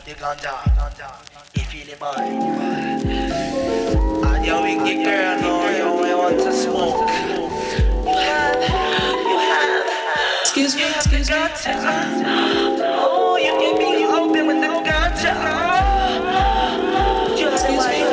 smoke the ganja. You feel it, boy? And your wicked girl, no, you only want to smoke. You have. Excuse me. Oh, you get me open with the ganja. Excuse me.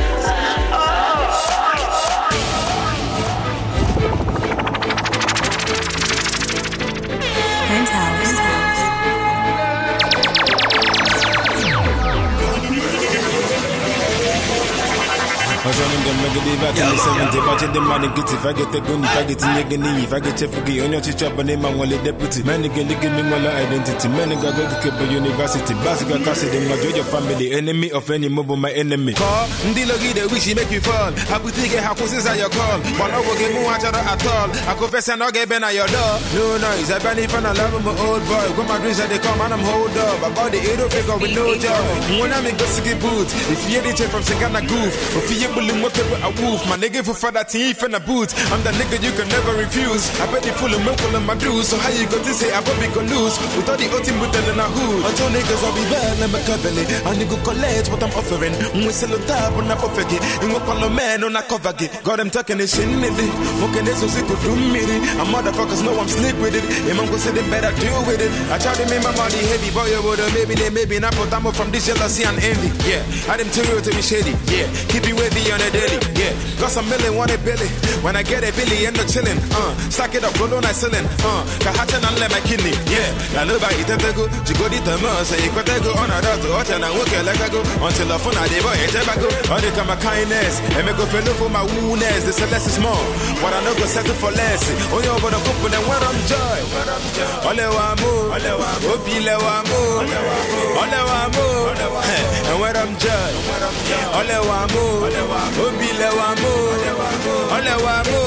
I was running them negative back in the 70s, watching them man and get if I get the gun, if I get in your if I get Chefugi on your chicha, but name and wale deputy. Man again, they give me one identity. Man again, go to Kepo University. Basic Cassidy, my your family, enemy of any move my enemy. Call, Ndilogi, the wish he make you fall. I could take a house inside your call. But I will get more at all. I confess and I'll get Ben at your door. No noise, I ban if I love my old boy. When my dreams they come and I'm hold up. About the 8 figure with no job. When I'm in Gossip Boots, if you hear the check from Sagana Goof, if you bullying with a wolf, my nigga for father teeth and a boot. I'm the nigga you can never refuse. I bet you full of milk in my dues. So how you got to say I probably gonna lose? With all the ultimate in a hood. Until niggas I'll be bad, let me cover it. And you go collect what I'm offering. We sell a tab on a perfect it. And we call a man on a cover it. Got them talking this shit in it. What can they so sick to do me? And motherfuckers know I'm slick with it. And man go say they better deal with it. I try to make my money heavy, boy, you would maybe they maybe not put them from this jealousy and envy. Yeah, I didn't tell you to be shady. Yeah, keep you wavy on a daily. Yeah, got some million, want it Billy. When I get a Billy, end up chilling. Stack it up, roll on, I selling. Kahatan and let my kidney. Yeah, I love I eat a go. You go to the mouse, you got to go on a dot to watch and I work like I go. Until I phone I did, I go. All they come my kindness. And me go fellow for my woundness. This is less is more. What I know go settle for less. Oh, you're going to cook with them where I'm joy. Ole wa mo, Opile wa mo, Ole wa mo, and where I'm joy. Ole wa mo, Opile wa mo, Ole wa mo.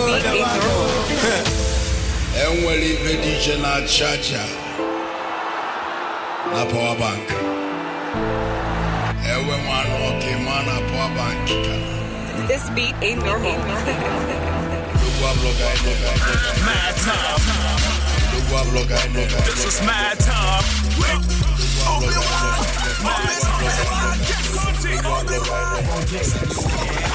And well, if DJ na charger, na power bank. And when man okay, man na power bank. This beat ain't normal. Mad time. This is mad time. Open wide.